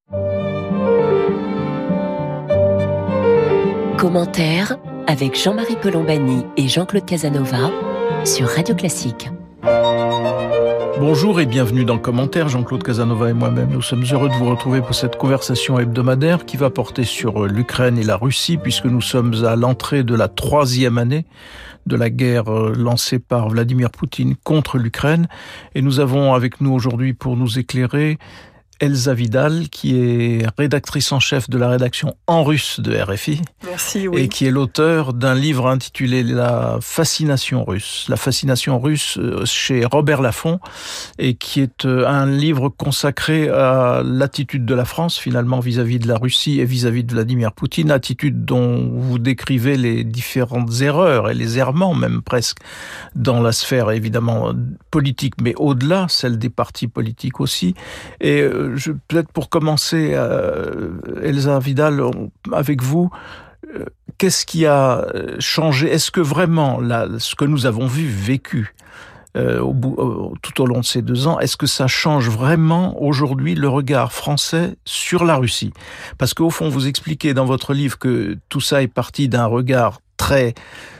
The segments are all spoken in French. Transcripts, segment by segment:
Commentaire avec Jean-Marie Colombani et Jean-Claude Casanova sur Radio Classique. Bonjour et bienvenue dans Commentaire. Jean-Claude Casanova et moi-même, nous sommes heureux de vous retrouver pour cette conversation hebdomadaire qui va porter sur l'Ukraine et la Russie, puisque nous sommes à l'entrée de la 3e année de la guerre lancée par Vladimir Poutine contre l'Ukraine. Et nous avons avec nous aujourd'hui pour nous éclairer Elsa Vidal, qui est rédactrice en chef de la rédaction en russe de RFI. Merci, oui. Et qui est l'auteur d'un livre intitulé La fascination russe. La fascination russe chez Robert Laffont, et qui est un livre consacré à l'attitude de la France, finalement, vis-à-vis de la Russie et vis-à-vis de Vladimir Poutine. Attitude dont vous décrivez les différentes erreurs et les errements, même presque, dans la sphère, évidemment, politique, mais au-delà, celle des partis politiques aussi. Et peut-être pour commencer, Elsa Vidal, avec vous, qu'est-ce qui a changé ? Est-ce que vraiment, ce que nous avons vécu tout au long de ces 2 ans, est-ce que ça change vraiment aujourd'hui le regard français sur la Russie ? Parce qu'au fond, vous expliquez dans votre livre que tout ça est parti d'un regard très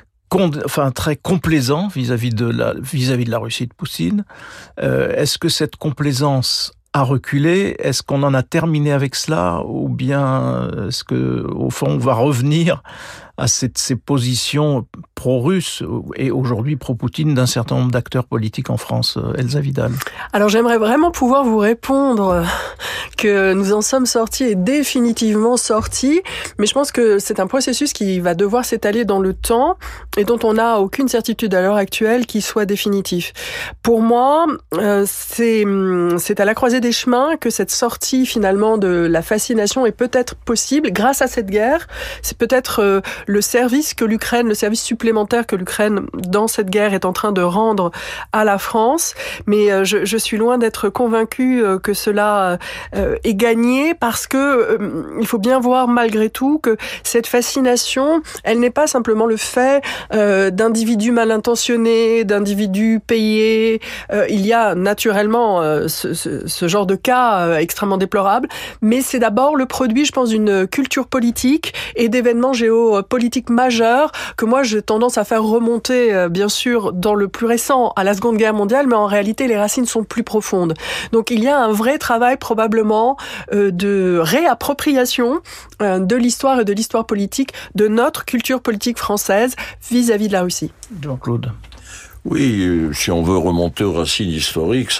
complaisant vis-à-vis de la Russie de Poutine. Est-ce que cette complaisance a reculé? Est-ce qu'on en a terminé avec cela? Ou bien est-ce que, au fond, on va revenir à ces positions pro-russes et aujourd'hui pro-Poutine d'un certain nombre d'acteurs politiques en France? Elsa Vidal. Alors j'aimerais vraiment pouvoir vous répondre que nous en sommes sortis et définitivement sortis, mais je pense que c'est un processus qui va devoir s'étaler dans le temps et dont on n'a aucune certitude à l'heure actuelle qu'il soit définitif. Pour moi, c'est à la croisée des chemins que cette sortie finalement de la fascination est peut-être possible grâce à cette guerre. C'est peut-être le service supplémentaire que l'Ukraine dans cette guerre est en train de rendre à la France, mais je suis loin d'être convaincue que cela est gagné, parce que il faut bien voir malgré tout que cette fascination, elle n'est pas simplement le fait d'individus mal intentionnés, d'individus payés. Il y a naturellement ce genre de cas extrêmement déplorable, mais c'est d'abord le produit, je pense, d'une culture politique et d'événements géopolitiques majeurs que moi j'ai tendance à faire remonter, bien sûr, dans le plus récent à la Seconde Guerre mondiale, mais en réalité les racines sont plus profondes. Donc il y a un vrai travail probablement de réappropriation de l'histoire et de l'histoire politique de notre culture politique française vis-à-vis de la Russie. Jean-Claude. Oui, si on veut remonter aux racines historiques,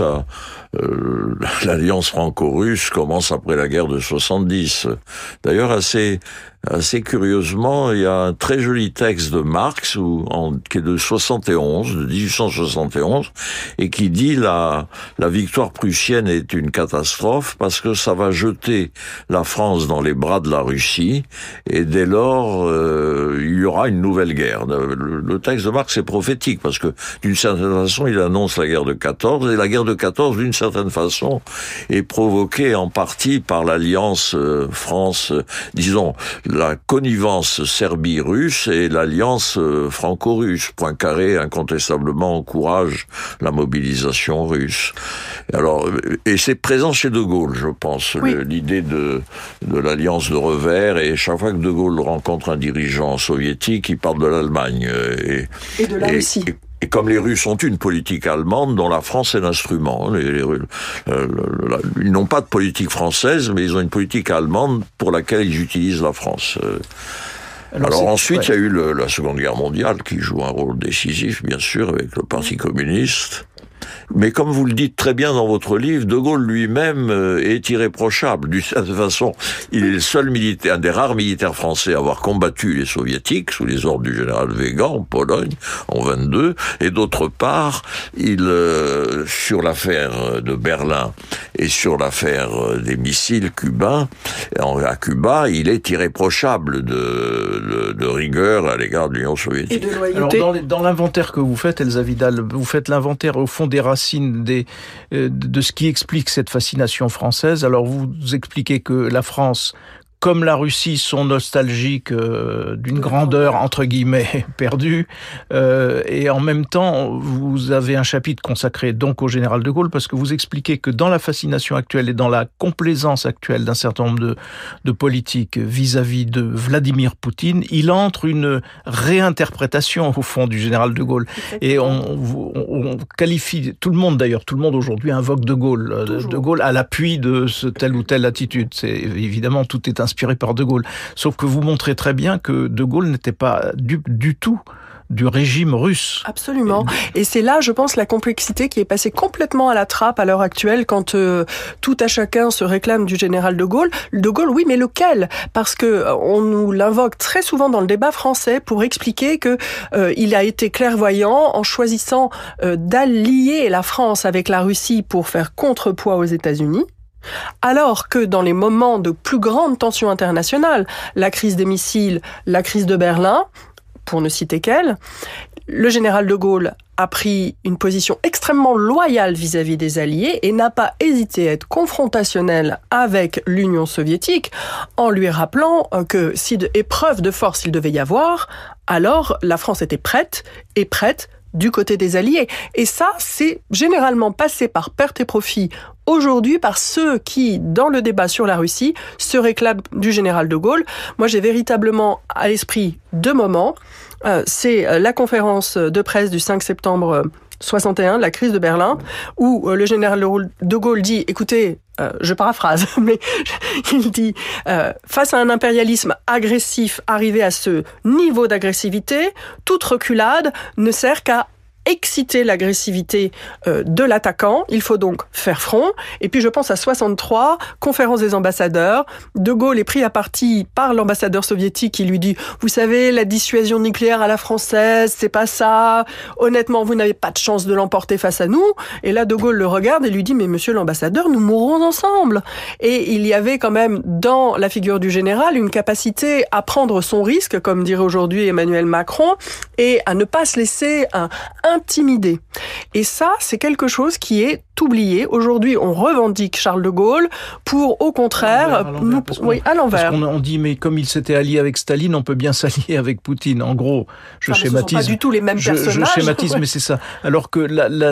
l'alliance franco-russe commence après la guerre de 70. D'ailleurs, assez curieusement, il y a un très joli texte de Marx qui est de 1871, et qui dit la victoire prussienne est une catastrophe parce que ça va jeter la France dans les bras de la Russie, et dès lors, il y aura une nouvelle guerre. Le texte de Marx est prophétique parce que d'une certaine façon, il annonce la guerre de 14, et la guerre de 14, d'une certaine façon, est provoquée en partie par l'alliance disons, la connivence Serbie-russe et l'alliance franco-russe. Poincaré, incontestablement, encourage la mobilisation russe. Alors, et c'est présent chez De Gaulle, je pense, oui. L'idée de l'alliance de revers, et chaque fois que De Gaulle rencontre un dirigeant soviétique, il parle de l'Allemagne. Et de la Russie. Et comme les Russes ont une politique allemande dont la France est l'instrument, ils n'ont pas de politique française, mais ils ont une politique allemande pour laquelle ils utilisent la France. Alors ensuite, il y a eu la Seconde Guerre mondiale qui joue un rôle décisif, bien sûr, avec le Parti communiste. Mais comme vous le dites très bien dans votre livre, De Gaulle lui-même est irréprochable. D'une certaine façon, il est le seul militaire, un des rares militaires français à avoir combattu les soviétiques sous les ordres du général Weygand en Pologne en 22. Et d'autre part, sur l'affaire de Berlin et sur l'affaire des missiles cubains, à Cuba, il est irréprochable de rigueur à l'égard de l'Union soviétique. Et de loyauté. Alors, dans l'inventaire que vous faites, Elsa Vidal, vous faites l'inventaire au fond des racines de ce qui explique cette fascination française. Alors vous expliquez que la France comme la Russie, sont nostalgiques d'une grandeur, entre guillemets, perdue. Et en même temps, vous avez un chapitre consacré donc au général de Gaulle, parce que vous expliquez que dans la fascination actuelle et dans la complaisance actuelle d'un certain nombre de politiques vis-à-vis de Vladimir Poutine, il entre une réinterprétation, au fond, du général de Gaulle. Et on qualifie, tout le monde aujourd'hui invoque de Gaulle. Toujours. De Gaulle à l'appui de telle ou telle attitude. C'est évidemment, tout est inspiré par de Gaulle. Sauf que vous montrez très bien que de Gaulle n'était pas du tout du régime russe. Absolument. Et c'est là, je pense, la complexité qui est passée complètement à la trappe à l'heure actuelle quand tout à chacun se réclame du général de Gaulle. De Gaulle, oui, mais lequel ? Parce que on nous l'invoque très souvent dans le débat français pour expliquer que il a été clairvoyant en choisissant d'allier la France avec la Russie pour faire contrepoids aux États-Unis. Alors que dans les moments de plus grande tension internationale, la crise des missiles, la crise de Berlin, pour ne citer qu'elle, le général de Gaulle a pris une position extrêmement loyale vis-à-vis des Alliés et n'a pas hésité à être confrontationnel avec l'Union soviétique en lui rappelant que si épreuve de force il devait y avoir, alors la France était prête du côté des Alliés. Et ça, c'est généralement passé par perte et profit aujourd'hui par ceux qui, dans le débat sur la Russie, se réclament du général de Gaulle. Moi, j'ai véritablement à l'esprit deux moments. C'est la conférence de presse du 5 septembre 61, la crise de Berlin, où le général de Gaulle dit, écoutez, je paraphrase, mais il dit, face à un impérialisme agressif arrivé à ce niveau d'agressivité, toute reculade ne sert qu'à exciter l'agressivité de l'attaquant. Il faut donc faire front. Et puis je pense à 63, conférence des ambassadeurs. De Gaulle est pris à partie par l'ambassadeur soviétique qui lui dit « Vous savez, la dissuasion nucléaire à la française, c'est pas ça. Honnêtement, vous n'avez pas de chance de l'emporter face à nous. » Et là, De Gaulle le regarde et lui dit « Mais monsieur l'ambassadeur, nous mourrons ensemble. » Et il y avait quand même dans la figure du général une capacité à prendre son risque, comme dirait aujourd'hui Emmanuel Macron, et à ne pas se laisser intimider. Et ça, c'est quelque chose qui est oublié. Aujourd'hui, on revendique Charles de Gaulle pour, au contraire, à l'envers. Parce qu'on dit, mais comme il s'était allié avec Staline, on peut bien s'allier avec Poutine. En gros, je schématise. Ce ne sont pas du tout les mêmes personnages. Je schématise, mais c'est ça. Alors que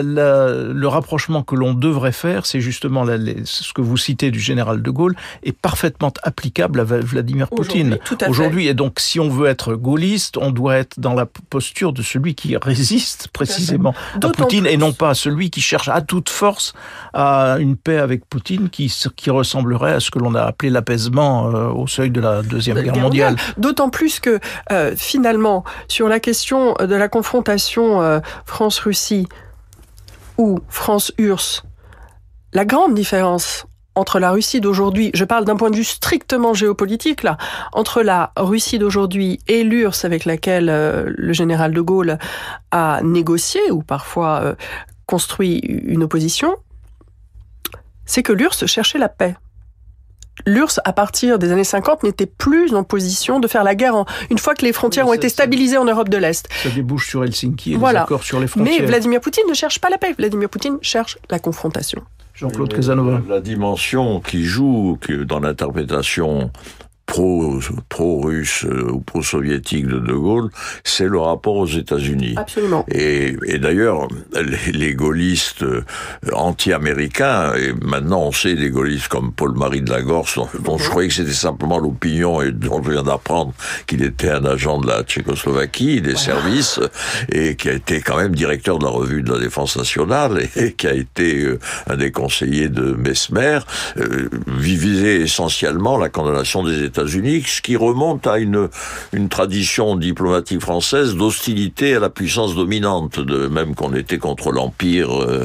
le rapprochement que l'on devrait faire, c'est justement ce que vous citez du général de Gaulle, est parfaitement applicable à Vladimir Poutine. Aujourd'hui, et donc, si on veut être gaulliste, on doit être dans la posture de celui qui résiste précisément à Poutine et non pas celui qui cherche à toute force à une paix avec Poutine qui ressemblerait à ce que l'on a appelé l'apaisement au seuil de la Deuxième Guerre mondiale. D'autant plus que finalement, sur la question de la confrontation France-Russie ou France-URSS, la grande différence entre la Russie d'aujourd'hui, je parle d'un point de vue strictement géopolitique là, entre la Russie d'aujourd'hui et l'URSS avec laquelle le général de Gaulle a négocié ou parfois construit une opposition, c'est que l'URSS cherchait la paix. L'URSS, à partir des années 50, n'était plus en position de faire la guerre une fois que les frontières ont été stabilisées en Europe de l'Est. Ça débouche sur Helsinki et les accords sur les frontières. Mais Vladimir Poutine ne cherche pas la paix. Vladimir Poutine cherche la confrontation. Jean-Claude Casanova. La dimension qui joue dans l'interprétation pro-russe ou pro-soviétique de Gaulle, c'est le rapport aux États-Unis. Absolument. Et d'ailleurs, les gaullistes anti-américains, et maintenant on sait des gaullistes comme Paul-Marie de la Gorce, dont je croyais que c'était simplement l'opinion et dont je viens d'apprendre qu'il était un agent de la Tchécoslovaquie, des services, et qui a été quand même directeur de la revue de la Défense nationale et qui a été un des conseillers de Mesmer, visait essentiellement la condamnation des États-Unis, ce qui remonte à une tradition diplomatique française d'hostilité à la puissance dominante, même qu'on était contre l'Empire.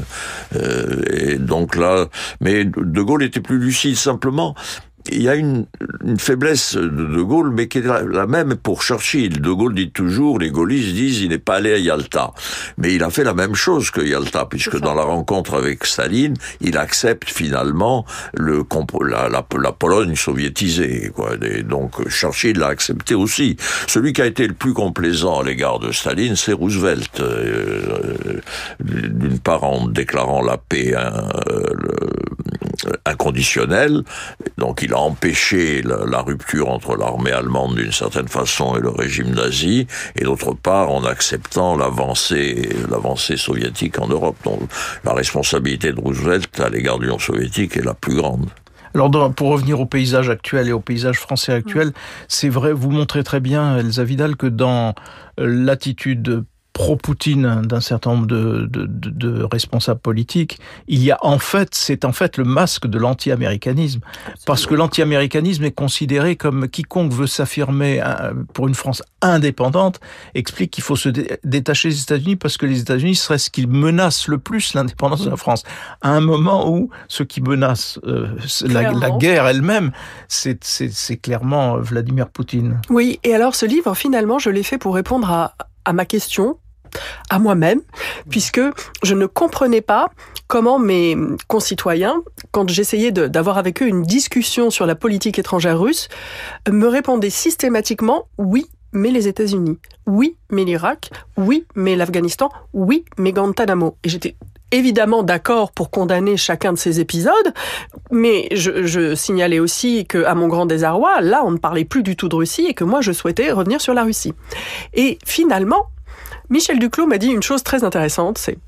Et donc là, mais De Gaulle était plus lucide simplement. Il y a une faiblesse de Gaulle, mais qui est la même pour Churchill. De Gaulle dit toujours, les gaullistes disent, il n'est pas allé à Yalta. Mais il a fait la même chose que Yalta, puisque dans la rencontre avec Staline, il accepte finalement la Pologne soviétisée, quoi. Et donc Churchill l'a accepté aussi. Celui qui a été le plus complaisant à l'égard de Staline, c'est Roosevelt. D'une part en déclarant la paix inconditionnel. Donc il a empêché la rupture entre l'armée allemande d'une certaine façon et le régime nazi, et d'autre part en acceptant l'avancée soviétique en Europe. Donc la responsabilité de Roosevelt à l'égard de l'Union soviétique est la plus grande. Alors, pour revenir au paysage actuel et au paysage français actuel, c'est vrai, vous montrez très bien, Elsa Vidal, que dans l'attitude pro-Poutine d'un certain nombre de responsables politiques, c'est en fait le masque de l'anti-américanisme. Parce que l'anti-américanisme est considéré comme quiconque veut s'affirmer pour une France indépendante, explique qu'il faut se détacher des États-Unis parce que les États-Unis seraient ce qui menace le plus l'indépendance de la France. À un moment où ce qui menace la guerre elle-même, c'est clairement Vladimir Poutine. Oui, et alors ce livre, finalement, je l'ai fait pour répondre à ma question, à moi-même, puisque je ne comprenais pas comment mes concitoyens, quand j'essayais d'avoir avec eux une discussion sur la politique étrangère russe, me répondaient systématiquement « oui, mais les États-Unis, oui, mais l'Irak, oui, mais l'Afghanistan, oui, mais Guantanamo ». Et j'étais évidemment d'accord pour condamner chacun de ces épisodes, mais je signalais aussi que, à mon grand désarroi, là, on ne parlait plus du tout de Russie et que moi, je souhaitais revenir sur la Russie. Et finalement, Michel Duclos m'a dit une chose très intéressante, c'est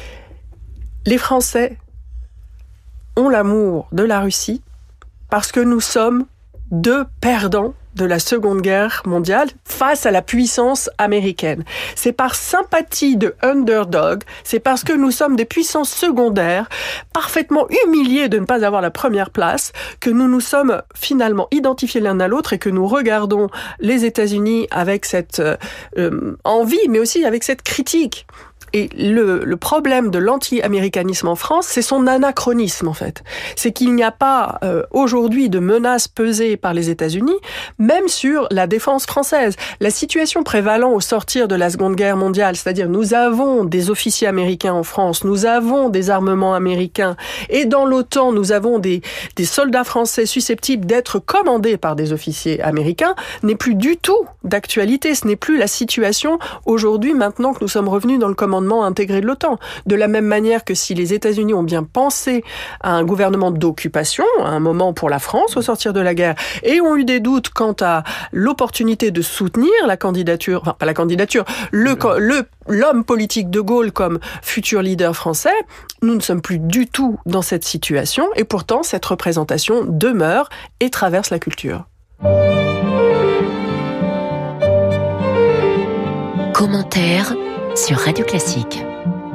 les Français ont l'amour de la Russie parce que nous sommes deux perdants de la Seconde Guerre mondiale face à la puissance américaine. C'est par sympathie de underdog, c'est parce que nous sommes des puissances secondaires, parfaitement humiliés de ne pas avoir la première place, que nous nous sommes finalement identifiés l'un à l'autre et que nous regardons les États-Unis avec cette envie, mais aussi avec cette critique. Et le problème de l'anti-américanisme en France, c'est son anachronisme en fait. C'est qu'il n'y a pas aujourd'hui de menace pesée par les États-Unis, même sur la défense française. La situation prévalant au sortir de la Seconde Guerre mondiale, c'est-à-dire nous avons des officiers américains en France, nous avons des armements américains, et dans l'OTAN, nous avons des soldats français susceptibles d'être commandés par des officiers américains, n'est plus du tout d'actualité. Ce n'est plus la situation aujourd'hui, maintenant que nous sommes revenus dans le commandement intégré de l'OTAN. De la même manière que si les États-Unis ont bien pensé à un gouvernement d'occupation, à un moment pour la France au sortir de la guerre, et ont eu des doutes quant à l'opportunité de soutenir la candidature, enfin pas la candidature, l'homme politique de Gaulle comme futur leader français, nous ne sommes plus du tout dans cette situation, et pourtant cette représentation demeure et traverse la culture. Commentaire sur Radio Classique.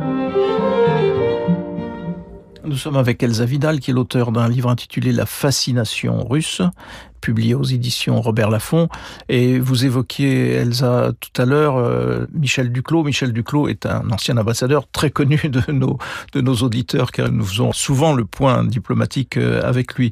Nous sommes avec Elsa Vidal, qui est l'auteur d'un livre intitulé « La fascination russe », publié aux éditions Robert Laffont. Et vous évoquiez, Elsa, tout à l'heure, Michel Duclos. Michel Duclos est un ancien ambassadeur très connu de nos auditeurs, car nous faisons souvent le point diplomatique avec lui.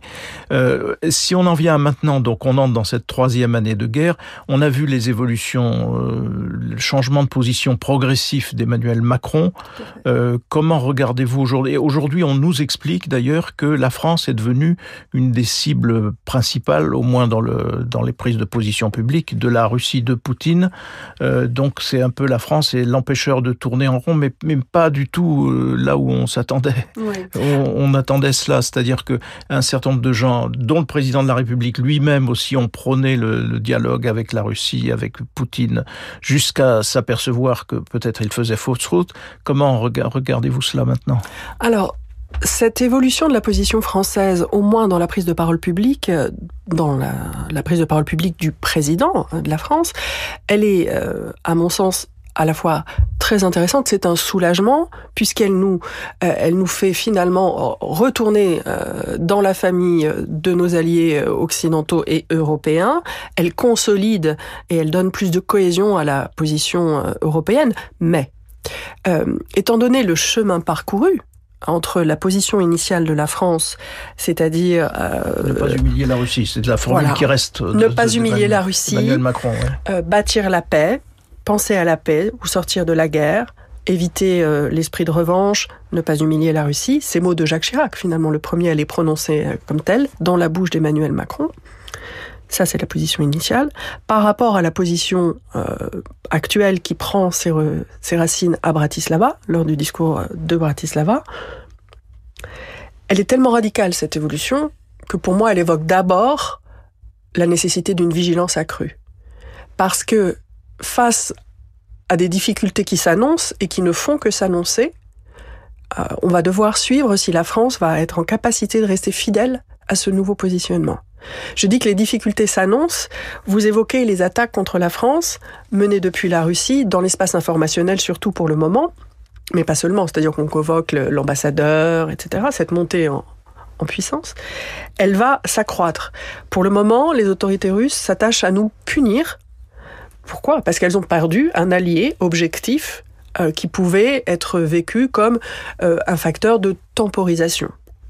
Si on en vient maintenant, donc on entre dans cette 3e année de guerre, on a vu les évolutions, le changement de position progressif d'Emmanuel Macron. Comment regardez-vous aujourd'hui? Et aujourd'hui, on nous explique d'ailleurs que la France est devenue une des cibles principales, au moins dans les prises de position publiques, de la Russie de Poutine. Donc c'est un peu la France et l'empêcheur de tourner en rond, mais pas du tout là où on s'attendait. Oui. On attendait cela, c'est-à-dire que un certain nombre de gens, dont le président de la République lui-même aussi, ont prôné le dialogue avec la Russie, avec Poutine, jusqu'à s'apercevoir que peut-être il faisait fausse route. Comment regardez-vous cela maintenant? Alors, cette évolution de la position française, au moins dans la prise de parole publique, dans la prise de parole publique du président de la France, elle est, à mon sens, à la fois très intéressante. C'est un soulagement, puisqu'elle nous fait finalement retourner dans la famille de nos alliés occidentaux et européens. Elle consolide et elle donne plus de cohésion à la position européenne. Mais, étant donné le chemin parcouru entre la position initiale de la France, c'est-à-dire ne pas humilier la Russie, c'est de la formule qui reste. Ne pas humilier la Russie, Emmanuel Macron, ouais. Bâtir la paix, penser à la paix ou sortir de la guerre, éviter l'esprit de revanche, ne pas humilier la Russie. Ces mots de Jacques Chirac, finalement, le premier à les prononcer comme tels, dans la bouche d'Emmanuel Macron. Ça, c'est la position initiale. Par rapport à la position actuelle qui prend ses racines à Bratislava, lors du discours de Bratislava, elle est tellement radicale, cette évolution, que pour moi, elle évoque d'abord la nécessité d'une vigilance accrue. Parce que face à des difficultés qui s'annoncent et qui ne font que s'annoncer, on va devoir suivre si la France va être en capacité de rester fidèle à ce nouveau positionnement. Je dis que les difficultés s'annoncent. Vous évoquez les attaques contre la France menées depuis la Russie, dans l'espace informationnel surtout pour le moment, mais pas seulement, c'est-à-dire qu'on convoque l'ambassadeur, etc., cette montée en puissance, elle va s'accroître. Pour le moment, les autorités russes s'attachent à nous punir. Pourquoi ? Parce qu'elles ont perdu un allié objectif qui pouvait être vécu comme un facteur de temporisation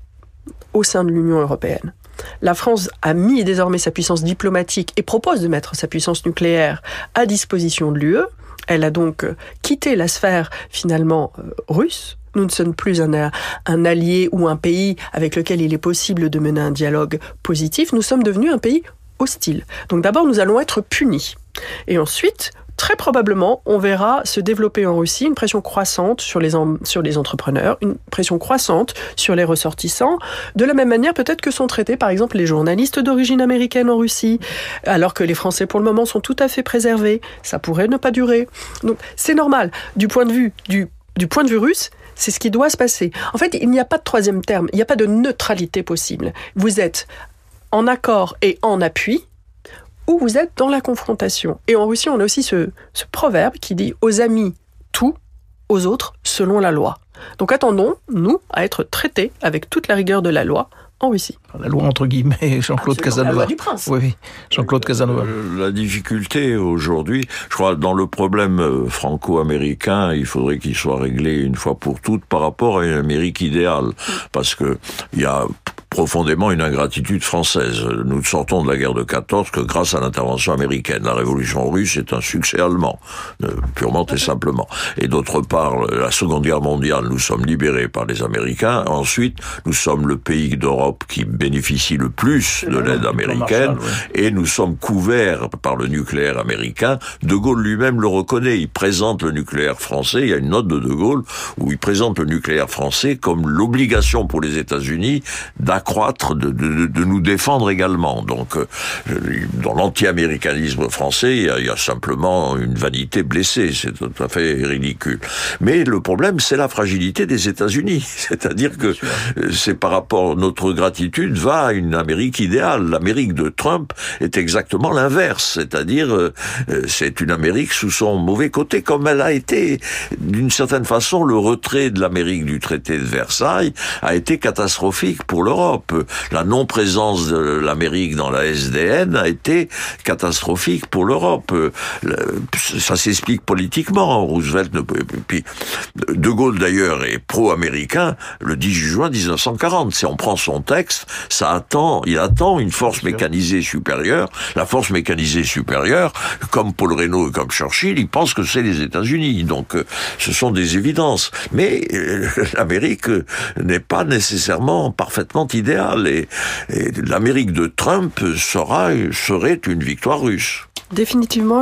au sein de l'Union européenne. La France a mis désormais sa puissance diplomatique et propose de mettre sa puissance nucléaire à disposition de l'UE. Elle a donc quitté la sphère finalement russe. Nous ne sommes plus un allié ou un pays avec lequel il est possible de mener un dialogue positif. Nous sommes devenus un pays hostile. Donc d'abord, nous allons être punis. Et ensuite, très probablement, on verra se développer en Russie une pression croissante sur les entrepreneurs, une pression croissante sur les ressortissants, de la même manière peut-être que sont traités par exemple les journalistes d'origine américaine en Russie, alors que les Français pour le moment sont tout à fait préservés. Ça pourrait ne pas durer. Donc c'est normal. Du point de vue russe, c'est ce qui doit se passer. En fait, il n'y a pas de troisième terme, il n'y a pas de neutralité possible. Vous êtes en accord et en appui, ou vous êtes dans la confrontation. Et en Russie, on a aussi ce proverbe qui dit « aux amis tout, aux autres selon la loi ». Donc attendons, nous, à être traités avec toute la rigueur de la loi en Russie. La loi entre guillemets, Jean-Claude Casanova. La loi du prince. Oui, Jean-Claude Casanova. La difficulté aujourd'hui, je crois, dans le problème franco-américain, il faudrait qu'il soit réglé une fois pour toutes par rapport à une Amérique idéale. Parce que il y a profondément une ingratitude française. Nous sortons de la guerre de 14 que grâce à l'intervention américaine. La révolution russe est un succès allemand, purement et simplement. Et d'autre part, la Seconde Guerre mondiale, nous sommes libérés par les Américains. Ensuite, nous sommes le pays d'Europe qui bénéficie le plus de l'aide américaine, et nous sommes couverts par le nucléaire américain. De Gaulle lui-même le reconnaît. Il présente le nucléaire français. Il y a une note de Gaulle où il présente le nucléaire français comme l'obligation pour les États-Unis d'accroître, de nous défendre également. Donc, dans l'anti-américanisme français, il y a simplement une vanité blessée. C'est tout à fait ridicule. Mais le problème, c'est la fragilité des États-Unis. C'est-à-dire que c'est par rapport, notre gratitude va à une Amérique idéale. L'Amérique de Trump est exactement l'inverse. C'est-à-dire, c'est une Amérique sous son mauvais côté, comme elle a été, d'une certaine façon, le retrait de l'Amérique du traité de Versailles a été catastrophique pour l'Europe. La non-présence de l'Amérique dans la SDN a été catastrophique pour l'Europe. Ça s'explique politiquement. Roosevelt puis De Gaulle d'ailleurs est pro-américain le 10 juin 1940. Si on prend son texte, il attend une force mécanisée supérieure. La force mécanisée supérieure, comme Paul Reynaud et comme Churchill, ils pensent que c'est les États-Unis. Donc ce sont des évidences. Mais l'Amérique n'est pas nécessairement parfaitement idéale. Et l'Amérique de Trump serait une victoire russe. Définitivement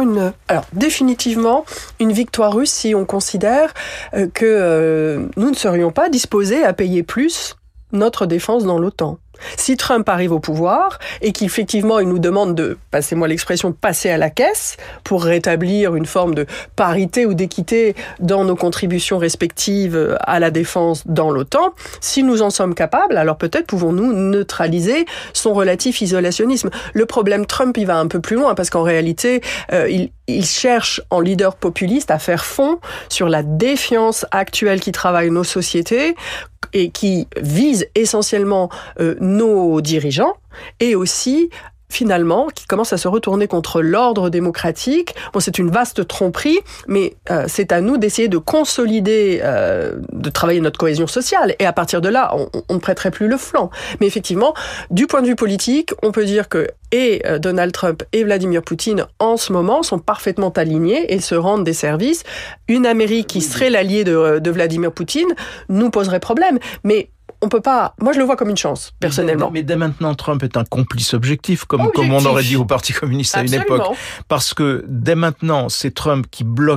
une victoire russe si on considère que nous ne serions pas disposés à payer plus notre défense dans l'OTAN. Si Trump arrive au pouvoir et qu'effectivement il nous demande de, passez-moi l'expression, passer à la caisse pour rétablir une forme de parité ou d'équité dans nos contributions respectives à la défense dans l'OTAN, si nous en sommes capables, alors peut-être pouvons-nous neutraliser son relatif isolationnisme. Le problème Trump, il va un peu plus loin parce qu'en réalité, il cherche en leader populiste à faire fond sur la défiance actuelle qui travaille nos sociétés et qui vise essentiellement nos dirigeants, et aussi finalement, qui commence à se retourner contre l'ordre démocratique. Bon, c'est une vaste tromperie, mais c'est à nous d'essayer de consolider, de travailler notre cohésion sociale, et à partir de là, on ne prêterait plus le flanc. Mais effectivement, du point de vue politique, on peut dire que Donald Trump et Vladimir Poutine, en ce moment, sont parfaitement alignés et se rendent des services. Une Amérique qui serait l'allié de Vladimir Poutine nous poserait problème, mais on peut pas. Moi, je le vois comme une chance, personnellement. Mais dès maintenant, Trump est un complice objectif, comme on aurait dit au Parti communiste à une époque. Parce que dès maintenant, c'est Trump qui bloque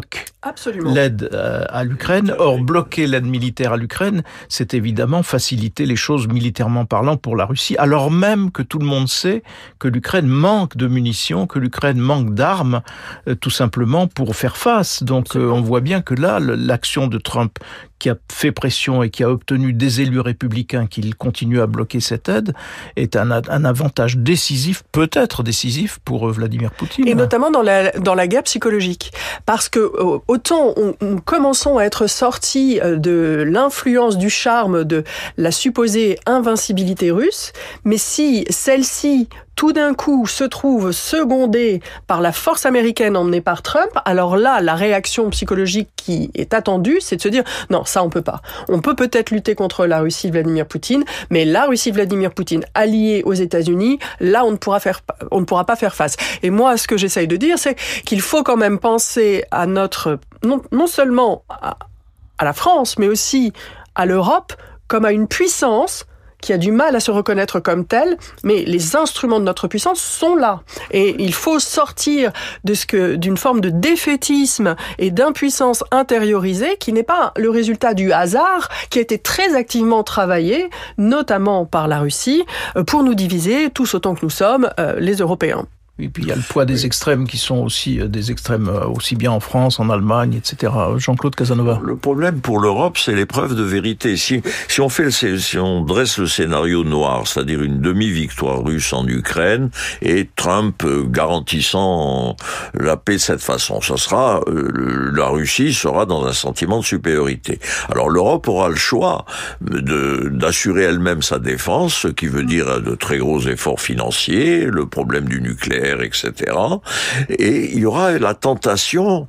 Absolument. l'aide à l'Ukraine. Or, bloquer l'aide militaire à l'Ukraine, c'est évidemment faciliter les choses militairement parlant pour la Russie, alors même que tout le monde sait que l'Ukraine manque de munitions, que l'Ukraine manque d'armes, tout simplement pour faire face. Donc, on voit bien que là, l'action de Trump, qui a fait pression et qui a obtenu des élus républicains qu'il continue à bloquer cette aide, est un avantage décisif, peut-être décisif, pour Vladimir Poutine. Et notamment dans la guerre psychologique. Parce que autant nous commençons à être sortis de l'influence du charme de la supposée invincibilité russe, mais si celle-ci tout d'un coup se trouve secondée par la force américaine emmenée par Trump, alors là, la réaction psychologique qui est attendue, c'est de se dire « Non, ça on peut pas. On peut peut-être lutter contre la Russie de Vladimir Poutine, mais la Russie de Vladimir Poutine alliée aux États-Unis, là on ne pourra pas faire face. » Et moi, ce que j'essaye de dire, c'est qu'il faut quand même penser à notre, non seulement à la France, mais aussi à l'Europe, comme à une puissance qui a du mal à se reconnaître comme telle, mais les instruments de notre puissance sont là. Et il faut sortir d'une forme de défaitisme et d'impuissance intériorisée qui n'est pas le résultat du hasard, qui a été très activement travaillé, notamment par la Russie, pour nous diviser, tous autant que nous sommes, les Européens. Et puis il y a le poids des extrêmes qui sont aussi des extrêmes aussi bien en France, en Allemagne, etc. Jean-Claude Casanova. Le problème pour l'Europe, c'est l'épreuve de vérité. Si on dresse le scénario noir, c'est-à-dire une demi-victoire russe en Ukraine et Trump garantissant la paix de cette façon, ça sera la Russie sera dans un sentiment de supériorité. Alors l'Europe aura le choix d'assurer elle-même sa défense, ce qui veut dire de très gros efforts financiers, le problème du nucléaire, etc. Et il y aura la tentation,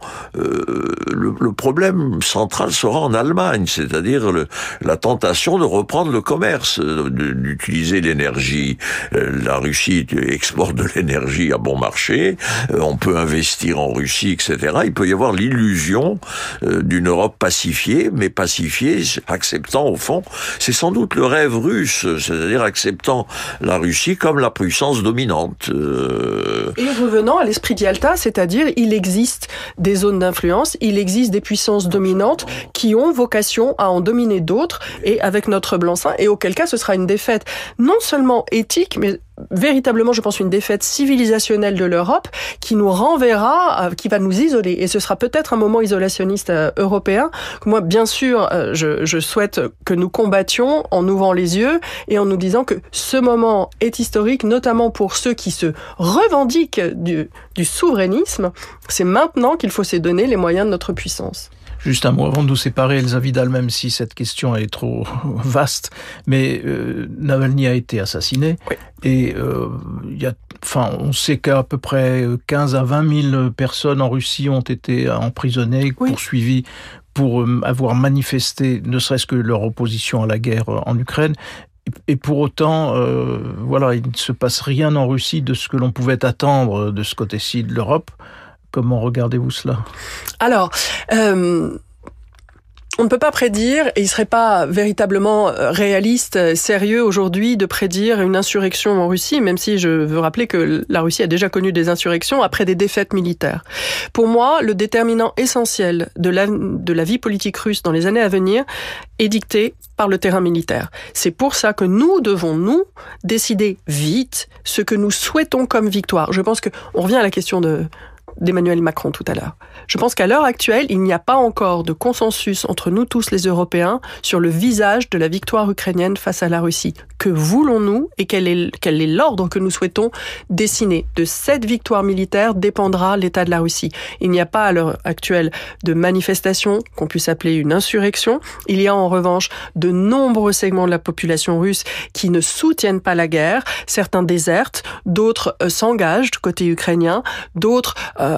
le problème central sera en Allemagne, c'est-à-dire la tentation de reprendre le commerce, d'utiliser l'énergie. La Russie exporte de l'énergie à bon marché, on peut investir en Russie, etc. Il peut y avoir l'illusion d'une Europe pacifiée, mais pacifiée, acceptant au fond, c'est sans doute le rêve russe, c'est-à-dire acceptant la Russie comme la puissance dominante. Et revenant à l'esprit d'Yalta, c'est-à-dire il existe des zones d'influence, il existe des puissances dominantes qui ont vocation à en dominer d'autres, et avec notre blanc-seing, et auquel cas ce sera une défaite non seulement éthique, mais véritablement, je pense, une défaite civilisationnelle de l'Europe qui nous renverra, qui va nous isoler. Et ce sera peut-être un moment isolationniste européen. Moi, bien sûr, je souhaite que nous combattions en ouvrant les yeux et en nous disant que ce moment est historique, notamment pour ceux qui se revendiquent du souverainisme. C'est maintenant qu'il faut se donner les moyens de notre puissance. Juste un mot avant de nous séparer, Elsa Vidal, même si cette question est trop vaste, mais Navalny a été assassiné, oui. Et on sait qu'à peu près 15 à 20 000 personnes en Russie ont été emprisonnées, oui. Poursuivies pour avoir manifesté, ne serait-ce que leur opposition à la guerre en Ukraine. Et pour autant, il ne se passe rien en Russie de ce que l'on pouvait attendre de ce côté-ci de l'Europe. Comment regardez-vous cela ? Alors, on ne peut pas prédire, et il ne serait pas véritablement réaliste, sérieux aujourd'hui de prédire une insurrection en Russie, même si je veux rappeler que la Russie a déjà connu des insurrections après des défaites militaires. Pour moi, le déterminant essentiel de la vie politique russe dans les années à venir est dicté par le terrain militaire. C'est pour ça que nous devons, décider vite ce que nous souhaitons comme victoire. Je pense qu'on revient à la question d'Emmanuel Macron tout à l'heure. Je pense qu'à l'heure actuelle, il n'y a pas encore de consensus entre nous tous les Européens sur le visage de la victoire ukrainienne face à la Russie. Que voulons-nous et quel est l'ordre que nous souhaitons dessiner ? De cette victoire militaire dépendra l'état de la Russie. Il n'y a pas à l'heure actuelle de manifestation qu'on puisse appeler une insurrection. Il y a en revanche de nombreux segments de la population russe qui ne soutiennent pas la guerre. Certains désertent, d'autres s'engagent du côté ukrainien, d'autres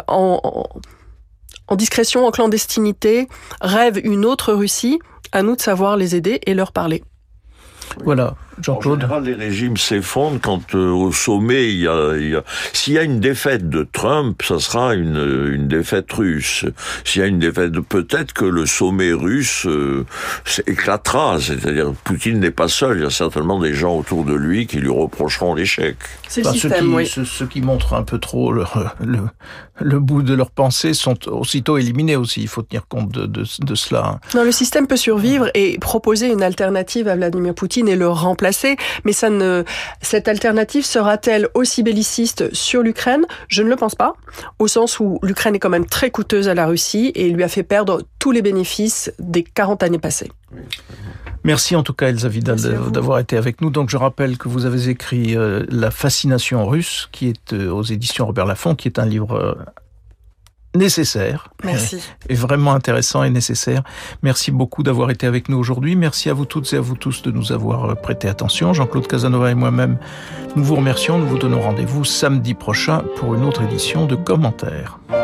en discrétion, en clandestinité, rêvent une autre Russie. À nous de savoir les aider et leur parler. Voilà, Jean-Claude. En général, les régimes s'effondrent quand au sommet, s'il y a une défaite de Trump, ça sera une défaite russe. S'il y a une défaite, peut-être que le sommet russe éclatera. C'est-à-dire, Poutine n'est pas seul. Il y a certainement des gens autour de lui qui lui reprocheront l'échec. C'est le système, ceux qui montrent un peu trop le bout de leur pensée sont aussitôt éliminés aussi. Il faut tenir compte de cela. Non, le système peut survivre et proposer une alternative à Vladimir Poutine et le remplacer, mais cette alternative sera-t-elle aussi belliciste sur l'Ukraine ? Je ne le pense pas, au sens où l'Ukraine est quand même très coûteuse à la Russie et lui a fait perdre tous les bénéfices des 40 années passées. Merci en tout cas Elsa Vidal d'avoir été avec nous. Donc je rappelle que vous avez écrit La fascination russe, qui est aux éditions Robert Laffont, qui est un livre nécessaire. Merci. Et vraiment intéressant et nécessaire. Merci beaucoup d'avoir été avec nous aujourd'hui. Merci à vous toutes et à vous tous de nous avoir prêté attention. Jean-Claude Casanova et moi-même, nous vous remercions. Nous vous donnons rendez-vous samedi prochain pour une autre édition de Commentaires.